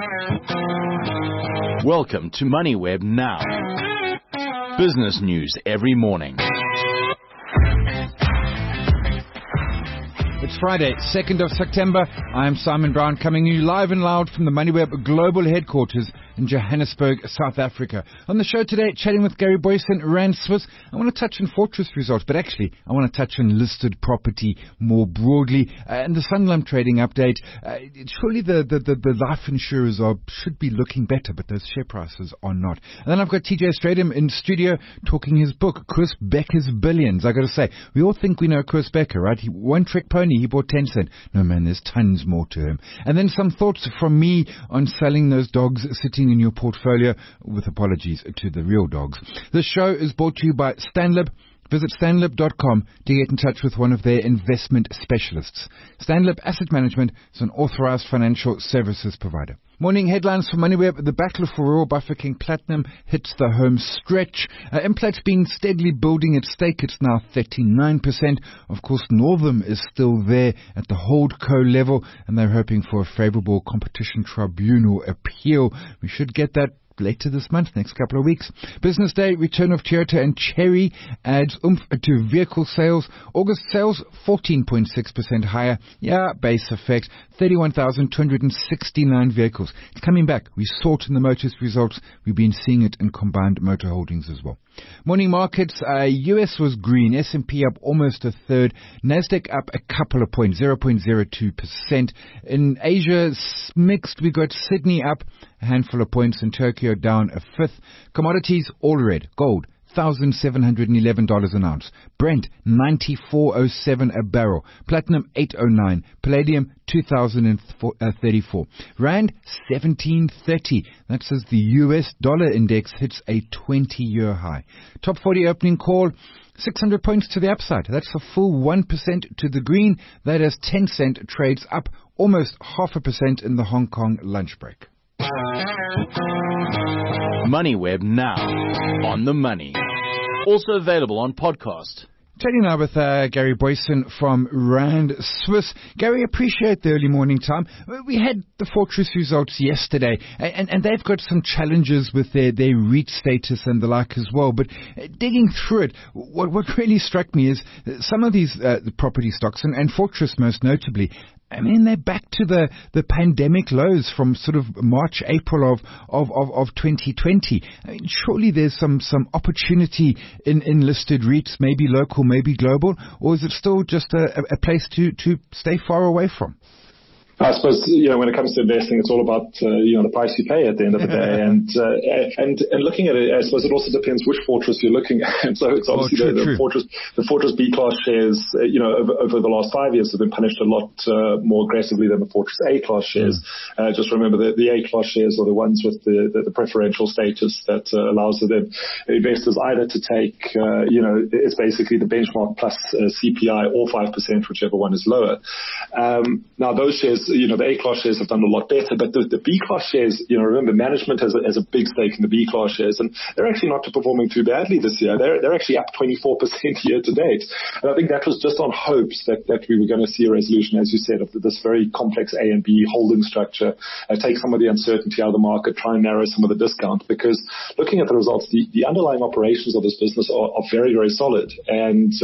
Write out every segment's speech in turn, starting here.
Welcome to MoneyWeb Now. Business news every morning. It's Friday, 2nd of September. I'm Simon Brown, coming to you live and loud from the MoneyWeb Global Headquarters in Johannesburg, South Africa. On the show today, chatting with Gary Boyson, Rand Swiss. I want to touch on Fortress results, but actually, I want to touch on listed property more broadly. And the Sanlam trading update. Surely the life insurers should be looking better, but those share prices are not. And then I've got TJ Stradham in studio talking his book, Chris Becker's Billions. I got to say, we all think we know Chris Becker, right? He one trick pony. He bought Tencent. No, man, there's tons more to him. And then some thoughts from me on selling those dogs sitting in your portfolio, with apologies to the real dogs. This show is brought to you by Stanlib. Visit stanlib.com to get in touch with one of their investment specialists. Stanlib Asset Management is an authorized financial services provider. Morning headlines for MoneyWeb. The battle for Royal Bafokeng Platinum hits the home stretch. Implat's been steadily building its stake. It's now 39%. Of course, Northam is still there at the holdco level, and they're hoping for a favorable competition tribunal appeal. We should get that later this month, next couple of weeks. Business day, return of Toyota and Chery adds oomph to vehicle sales. August sales 14.6% higher. Yeah, base effect. 31,269 vehicles. It's coming back. We saw it in the Motors results. We've been seeing it in Combined Motor Holdings as well. Morning markets. US was green. S&P up almost a third. Nasdaq up a couple of points, 0.02%. In Asia, mixed. We got Sydney up a handful of points, and Tokyo down a fifth. Commodities all red. Gold $1,711 an ounce. Brent, 94.07 a barrel. Platinum, 809. Palladium, 2,034. Rand, 17.30. That's as the US dollar index hits a 20-year high. Top 40 opening call, 600 points to the upside. That's a full 1% to the green. That is Tencent trades up almost 0.5% in the Hong Kong lunch break. MoneyWeb Now. On the money. Also available on podcast. Chatting now with Gary Boyson from Rand Swiss. Gary, appreciate the early morning time. We had the Fortress results yesterday, and they've got some challenges with their REIT status and the like as well. But digging through it, what really struck me is some of these the property stocks, and Fortress most notably, I mean, they're back to the pandemic lows from sort of March, April of 2020. I mean, surely there's some opportunity in listed REITs, maybe local, maybe global, or is it still just a place to stay far away from? I suppose, when it comes to investing, it's all about, the price you pay at the end of the day. And looking at it, I suppose it also depends which Fortress you're looking at. So it's obviously the Fortress B-class shares, over the last 5 years have been punished a lot more aggressively than the Fortress A-class shares. Just remember that the A-class shares are the ones with the preferential status that allows the investors either to take, it's basically the benchmark plus CPI or 5%, whichever one is lower. Now, those shares, the A-class shares have done a lot better, but the B-class shares, remember, management has a big stake in the B-class shares, and they're actually not performing too badly this year. They're actually up 24% year to date. And I think that was just on hopes that we were going to see a resolution, as you said, of this very complex A and B holding structure, take some of the uncertainty out of the market, try and narrow some of the discount, because looking at the results, the underlying operations of this business are very, very solid. And,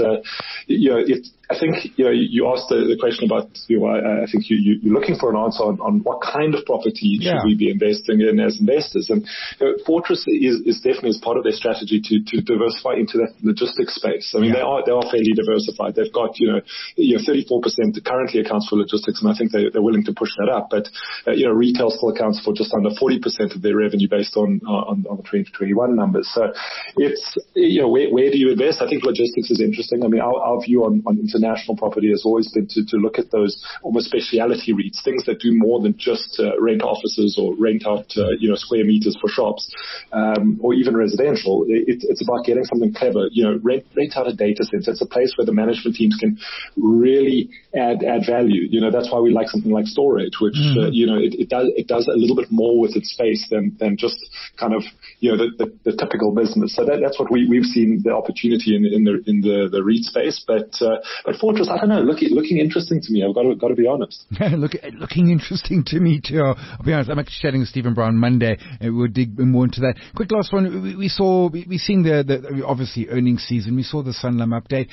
I think, you asked the question about, I think you're looking for an answer on what kind of property should we be investing in as investors. And Fortress is definitely as part of their strategy to diversify into that logistics space. I mean, they are fairly diversified. They've got, 34% currently accounts for logistics, and I think they're willing to push that up. But, retail still accounts for just under 40% of their revenue based on the 2021 numbers. So it's, where do you invest? I think logistics is interesting. I mean, our view on international property has always been to look at those almost speciality REITs, things that do more than just rent offices or rent out, square meters for shops, or even residential. It's about getting something clever. Rent out a data center. It's a place where the management teams can really add value. That's why we like something like storage, which it does a little bit more with its space than just kind of the typical business. So that's what we've seen the opportunity in the REIT space. But Fortress, I don't know, looking interesting to me. I've got to be honest. Looking interesting to me too. I'll be honest. I'm actually chatting with Stephen Brown Monday, and we'll dig more into that. Quick last one. We've seen the obviously earnings season. We saw the Sanlam update.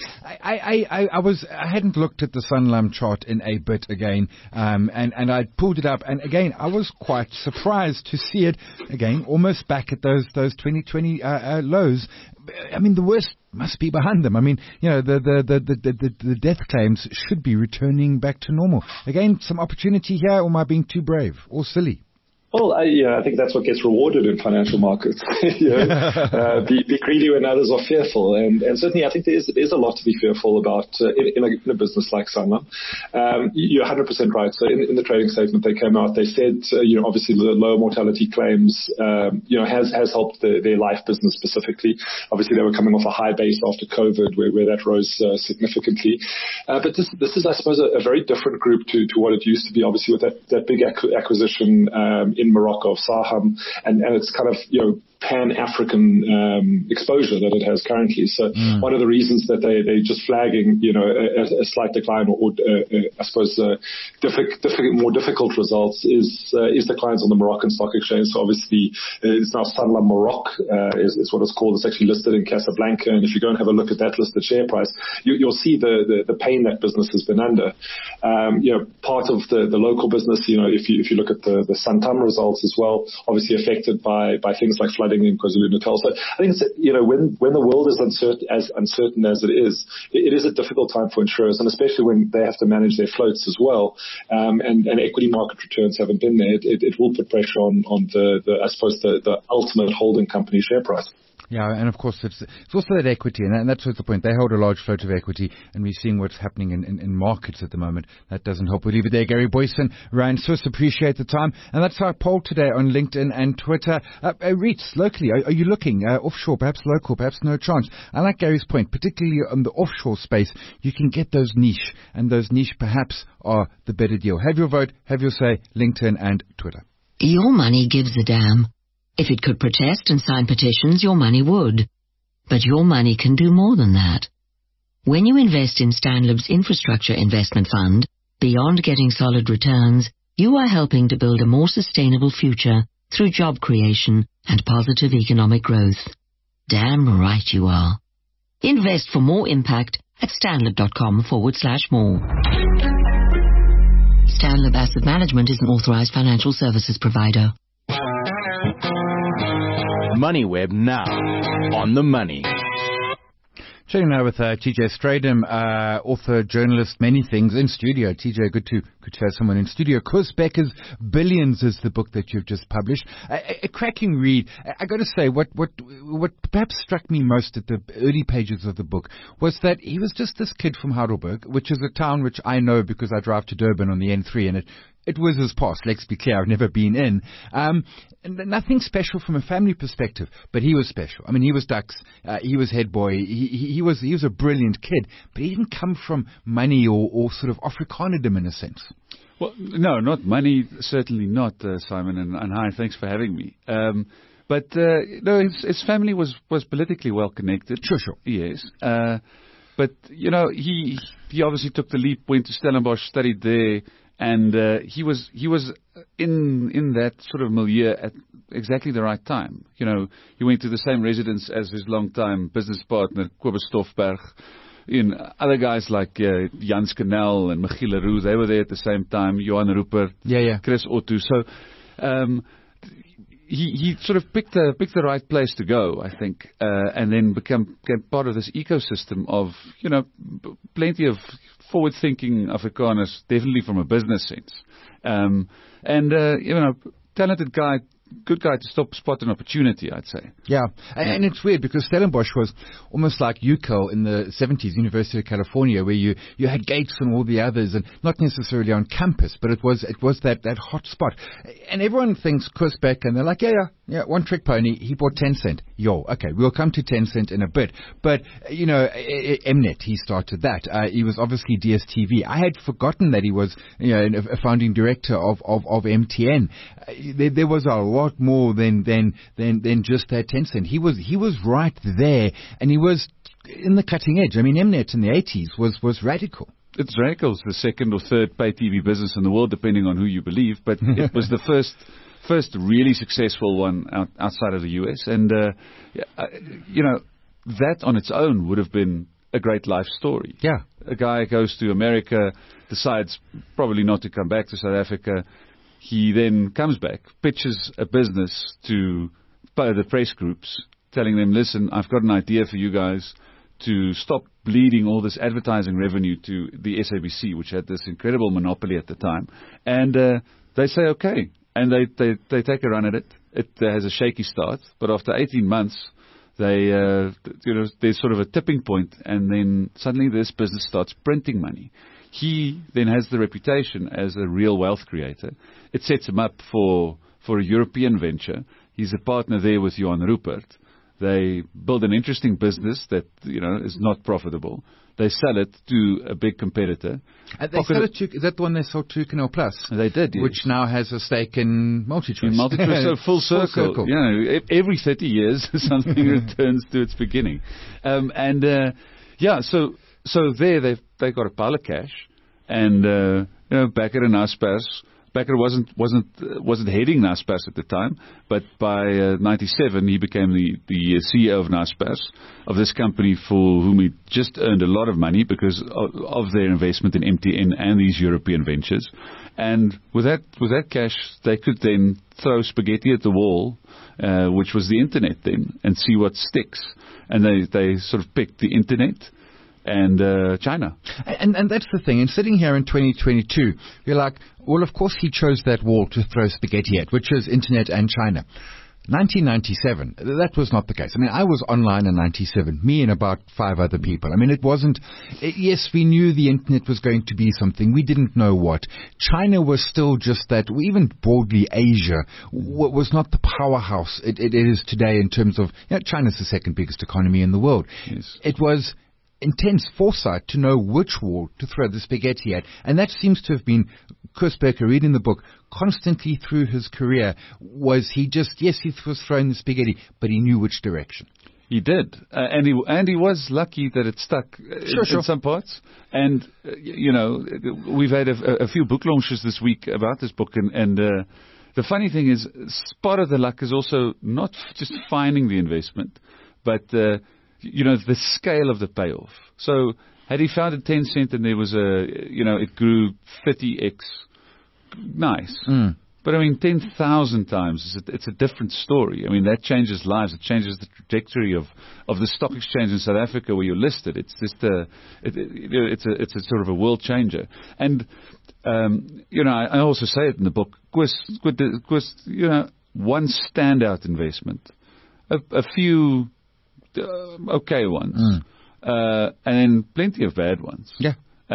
I hadn't looked at the Sanlam chart in a bit again, and I pulled it up, and again I was quite surprised to see it again almost back at those 2020 lows. I mean, the worst must be behind them. I mean, the death claims should be returning back to normal. Again, some opportunity here, or am I being too brave or silly? Well, I think that's what gets rewarded in financial markets. Be greedy when others are fearful, and certainly I think there's a lot to be fearful about in a business like Sanlam. You're 100% right. So in the trading statement they came out, they said obviously the lower mortality claims has helped their life business specifically. Obviously they were coming off a high base after COVID where that rose significantly. But this is I suppose a very different group to what it used to be. Obviously with that big acquisition in Morocco of Saham, and it's kind of Pan-African exposure that it has currently. So one of the reasons that they're just flagging a slight decline or I suppose more difficult results is declines on the Moroccan stock exchange. So obviously it's now Sanlam Maroc is what it's called. It's actually listed in Casablanca, and if you go and have a look at that listed share price, you'll see the pain that business has been under. Part of the local business, if you look at the Santam results as well, obviously affected by things like flooding in KwaZulu-Natal. So I think it's, when the world is uncertain as it is a difficult time for insurers, and especially when they have to manage their floats as well. And equity market returns haven't been there. It will put pressure on the ultimate holding company share price. Yeah, and of course it's also that equity, and that's the point. They hold a large float of equity, and we're seeing what's happening in markets at the moment. That doesn't help. We'll leave it there. Gary Boyson, Rand Swiss, appreciate the time. And that's our poll today on LinkedIn and Twitter. REITs, locally, are you looking offshore, perhaps local, perhaps no chance? I like Gary's point, particularly on the offshore space. You can get those niche, and those niche perhaps are the better deal. Have your vote, have your say, LinkedIn and Twitter. Your money gives a damn. If it could protest and sign petitions, your money would. But your money can do more than that. When you invest in Stanlib's Infrastructure Investment Fund, beyond getting solid returns, you are helping to build a more sustainable future through job creation and positive economic growth. Damn right you are. Invest for more impact at stanlib.com/more. Stanlib Asset Management is an authorized financial services provider. MoneyWeb now on the money. Chatting now with TJ Strydom, author, journalist, many things in studio. TJ, good to have someone in studio. Koos Becker's Billions is the book that you've just published. A cracking read. I got to say, what perhaps struck me most at the early pages of the book was that he was just this kid from Heidelberg, which is a town which I know because I drive to Durban on the N3, and it was his past. Let's be clear, I've never been in. And nothing special from a family perspective, but he was special. I mean, he was Dux. He was head boy. He was a brilliant kid, but he didn't come from money or sort of Afrikanerdom in a sense. Well, no, not money. Certainly not, Simon. And hi, thanks for having me. But his family was politically well connected. Sure. Yes. But he obviously took the leap, went to Stellenbosch, studied there. And he was in that sort of milieu at exactly the right time. He went to the same residence as his longtime business partner, Kobus Stoffberg. Other guys like Jan Skanel and Michiel Leroux, they were there at the same time. Johan Rupert, Chris Otto. So he sort of picked the right place to go, I think, and then became part of this ecosystem of plenty of forward-thinking Afrikaners, definitely from a business sense, talented guy. Good guy to spot an opportunity, I'd say. Yeah, and it's weird because Stellenbosch was almost like UCAL in the 70s, University of California, where you had Gates and all the others, and not necessarily on campus, but it was that hot spot. And everyone thinks Koos Becker, and they're like, yeah, one trick pony. He bought Tencent. Okay, we'll come to Tencent in a bit. But, Mnet, he started that. He was obviously DSTV. I had forgotten that he was, a founding director of MTN. There was a lot more than just that Tencent. He was right there, and he was in the cutting edge. I mean, Mnet in the 80s was radical. It's radical. It's the second or third pay TV business in the world, depending on who you believe. But it was the first really successful one outside of the US. And, that on its own would have been a great life story. Yeah. A guy goes to America, decides probably not to come back to South Africa. He then comes back, pitches a business to the press groups, telling them, listen, I've got an idea for you guys to stop bleeding all this advertising revenue to the SABC, which had this incredible monopoly at the time. And they say, okay. And they take a run at it. It has a shaky start. But after 18 months, there's sort of a tipping point. And then suddenly this business starts printing money. He then has the reputation as a real wealth creator. It sets him up for a European venture. He's a partner there with Johan Rupert. They build an interesting business that, is not profitable. They sell it to a big competitor. They sell it to, is that the one they sold to Canal Plus? They did, yes. Which now has a stake in MultiChoice. In MultiChoice, so full circle. Every 30 years something returns to its beginning. So there they got a pile of cash, and Becker and Naspers. Becker wasn't heading Naspers at the time, but by 97 he became the CEO of Naspers, of this company for whom he just earned a lot of money because of their investment in MTN and these European ventures. And with that cash, they could then throw spaghetti at the wall, which was the internet then, and see what sticks. And they sort of picked the internet and China. And that's the thing. And sitting here in 2022, you're like, well, of course he chose that wall to throw spaghetti at, which is internet and China. 1997, that was not the case. I mean, I was online in 97, me and about 5 other people. I mean, yes, we knew the internet was going to be something. We didn't know what. China was still just that, even broadly Asia, was not the powerhouse it is today in terms of, China's the second biggest economy in the world. Yes. It was intense foresight to know which wall to throw the spaghetti at. And that seems to have been Koos Bekker, reading the book, constantly through his career. He was throwing the spaghetti, but he knew which direction. He did. And he was lucky that it stuck in some parts. And, we've had a few book launches this week about this book. And the funny thing is, part of the luck is also not just finding the investment, but the scale of the payoff. So had he founded Tencent and there was it grew 30x, nice. Mm. But I mean, 10,000 times, it's a different story. I mean, that changes lives. It changes the trajectory of the stock exchange in South Africa where you're listed. It's just it's a sort of a world changer. And, I also say it in the book, one standout investment, a few okay ones, and then plenty of bad ones. Yeah.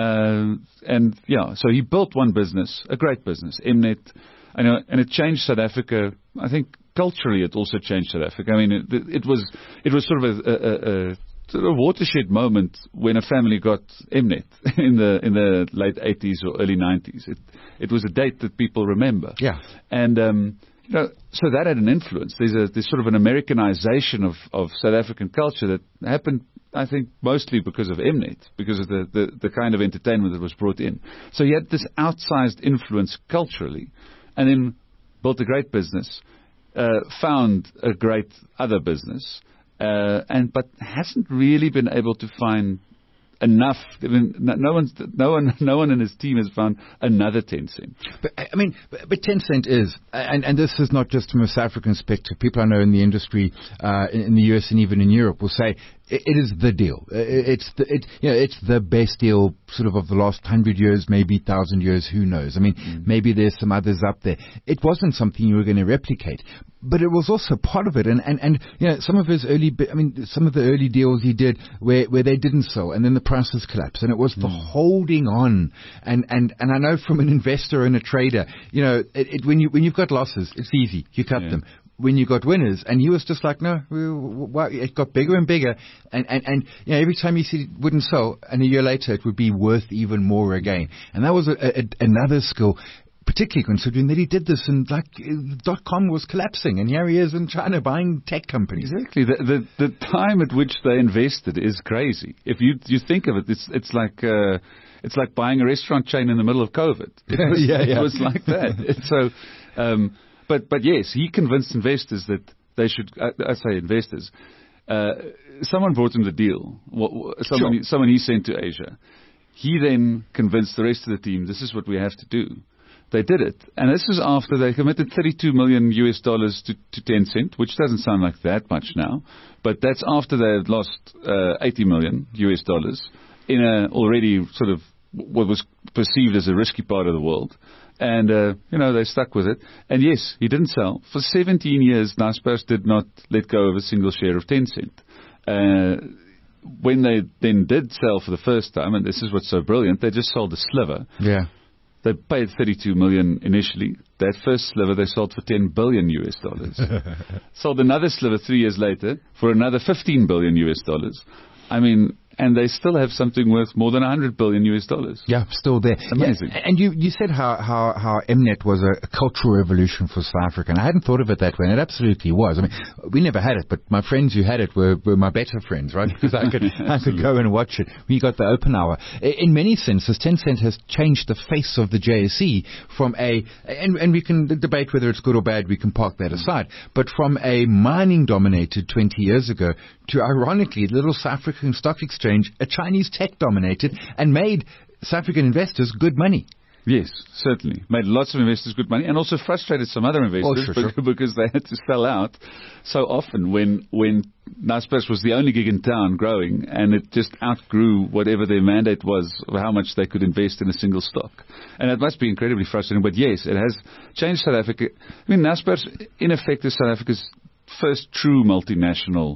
So he built one business, a great business, Mnet, and it changed South Africa. I think culturally it also changed South Africa. I mean, it was sort of a watershed moment when a family got Mnet in the late 80s or early 90s. It was a date that people remember. Yeah. And so that had an influence. There's sort of an Americanization of South African culture that happened, I think, mostly because of Mnet, because of the kind of entertainment that was brought in. So he had this outsized influence culturally, and then built a great business, found a great other business, but hasn't really been able to find enough. I mean, no one in his team has found another Tencent. But Tencent is, and this is not just from a South African perspective. People I know in the industry, in the US and even in Europe, will say it is the deal. It's the best deal, sort of the last 100 years, maybe 1,000 years. Who knows? I mean, maybe there's some others up there. It wasn't something you were going to replicate, but it was also part of it. And some of his some of the early deals he did where they didn't sell, and then the prices collapsed, and it was the holding on. And I know from an investor and a trader, when you've got losses, it's easy, you cut them. when you got winners, and he was just like, no, it got bigger and bigger, and every time you see it wouldn't sell, and a year later it would be worth even more again. And that was another skill, particularly considering that he did this and .com was collapsing, and here he is in China buying tech companies. Exactly. The time at which they invested is crazy. If you think of it, it's like buying a restaurant chain in the middle of COVID. It was like that. So, but yes, he convinced investors that they should. I say investors. Someone brought him the deal. Someone he sent to Asia. He then convinced the rest of the team, this is what we have to do. They did it. And this is after they committed $32 million to Tencent, which doesn't sound like that much now. But that's after they had lost $80 million in a already sort of what was perceived as a risky part of the world. And, they stuck with it. And yes, he didn't sell. For 17 years, Naspers did not let go of a single share of Tencent. When they then did sell for the first time, and this is what's so brilliant, they just sold a sliver. Yeah. They paid $32 million initially. That first sliver they sold for $10 billion. Sold another sliver 3 years later for another $15 billion. I mean, and they still have something worth more than $100 billion. Yeah, still there. Amazing. Yeah. And you said how Mnet was a cultural revolution for South Africa, and I hadn't thought of it that way, and it absolutely was. I mean, we never had it, but my friends who had it were my better friends, right? Because I could go and watch it. We got the open hour. In many senses, Tencent has changed the face of the JSE from and we can debate whether it's good or bad, we can park that aside, but from a mining-dominated 20 years ago to, ironically, the little South African stock exchange, a Chinese tech-dominated, and made South African investors good money. Yes, certainly. Made lots of investors good money, and also frustrated some other investors because they had to sell out so often when Naspers was the only gig in town growing, and it just outgrew whatever their mandate was of how much they could invest in a single stock. And it must be incredibly frustrating. But yes, it has changed South Africa. I meid, Naspers, in effect, is South Africa's first true multinational,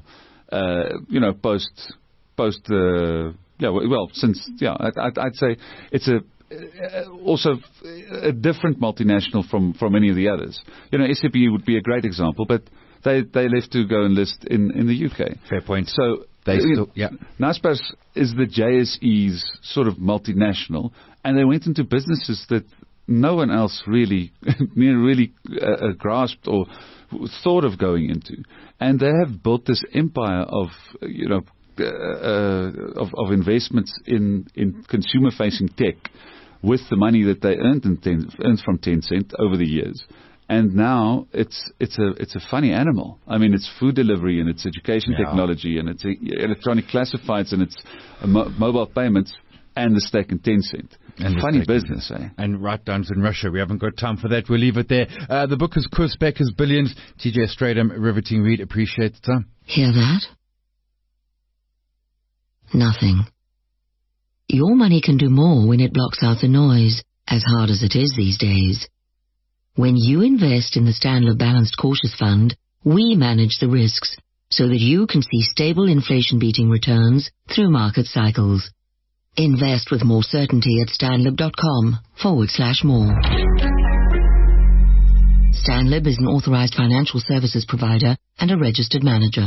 I'd say it's also a different multinational from any of the others. SAP would be a great example, but they left to go and list in the UK. Fair point. So Naspers is the JSE's sort of multinational, and they went into businesses that no one else really grasped or thought of going into, and they have built this empire of investments in consumer-facing tech with the money that they earned from Tencent over the years. And now it's a funny animal. I mean, it's food delivery, and it's education technology, and it's electronic classifieds, and it's mobile payments, and the stake in Tencent. And funny business, eh? And write-downs in Russia. We haven't got time for that. We'll leave it there. The book is Koos Becker's Billions. TJ Strydom, riveting read. Appreciate the time. Hear that? Nothing. Your money can do more when it blocks out the noise, as hard as it is these days. When you invest in the Stanlib Balanced Cautious Fund, we manage the risks so that you can see stable inflation-beating returns through market cycles. Invest with more certainty at stanlib.com/more. Stanlib is an authorized financial services provider and a registered manager.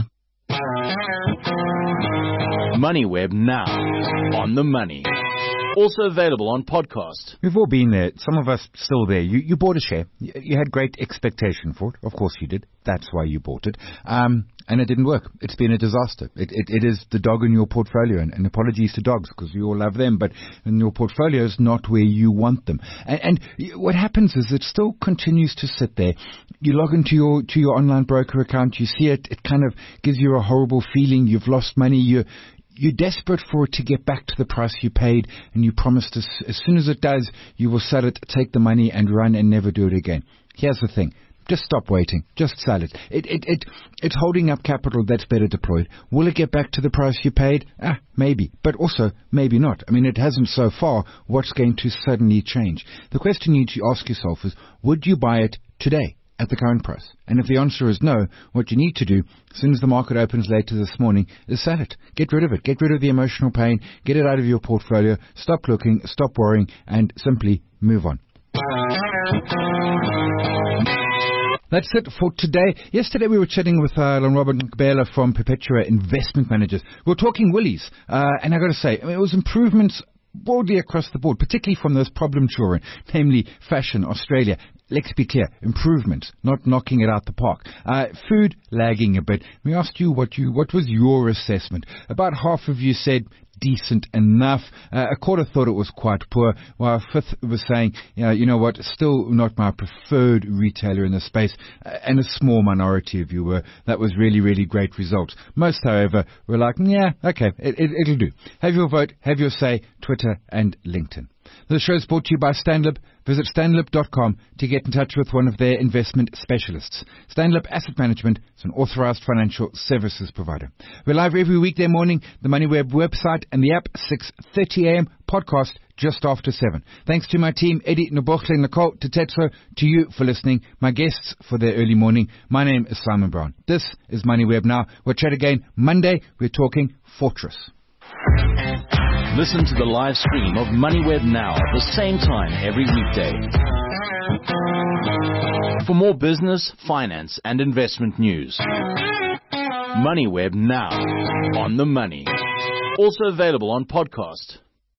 MoneyWeb now, on the money. Also available on podcast. We've all been there. Some of us still there. You bought a share. You had great expectation for it. Of course you did. That's why you bought it. And it didn't work. It's been a disaster. It is the dog in your portfolio. And apologies to dogs because we all love them. But in your portfolio is not where you want them. And what happens is it still continues to sit there. You log into your online broker account. You see it. It kind of gives you a horrible feeling. You've lost money. You're desperate for it to get back to the price you paid, and you promised as soon as it does, you will sell it, take the money, and run and never do it again. Here's the thing. Just stop waiting. Just sell it. It's holding up capital that's better deployed. Will it get back to the price you paid? Maybe. But also, maybe not. I mean, it hasn't so far. What's going to suddenly change? The question you need to ask yourself is, would you buy it today? At the current price? And if the answer is no, what you need to do, as soon as the market opens later this morning, is sell it. Get rid of it. Get rid of the emotional pain. Get it out of your portfolio. Stop looking. Stop worrying. And simply move on. That's it for today. Yesterday we were chatting with Robert Nkbela from Perpetua Investment Managers. We were talking Woolies, and I got to say, it was improvements broadly across the board, particularly from those problem children, namely Fashion Australia. Let's be clear, improvement, not knocking it out the park. Food lagging a bit. We asked you what was your assessment. About half of you said decent enough. A quarter thought it was quite poor, while a fifth was saying, you know what, still not my preferred retailer in the space, and a small minority of you were, that was really, really great results. Most, however, were like, yeah, okay, it'll do. Have your vote, have your say, Twitter and LinkedIn. The show is brought to you by Stanlib. Visit stanlib.com to get in touch with one of their investment specialists. Stanlib Asset Management is an authorized financial services provider. We're live every weekday morning, the MoneyWeb website and the app, 6:30 a.m. podcast just after 7. Thanks to my team, Eddie, Nobochle, Nicole, Tetetso, to you for listening, my guests for their early morning. My name is Simon Brown. This is MoneyWeb Now. We'll chat again Monday. We're talking Fortress. Listen to the live stream of MoneyWeb Now at the same time every weekday. For more business, finance and investment news. MoneyWeb Now. On the money. Also available on podcast.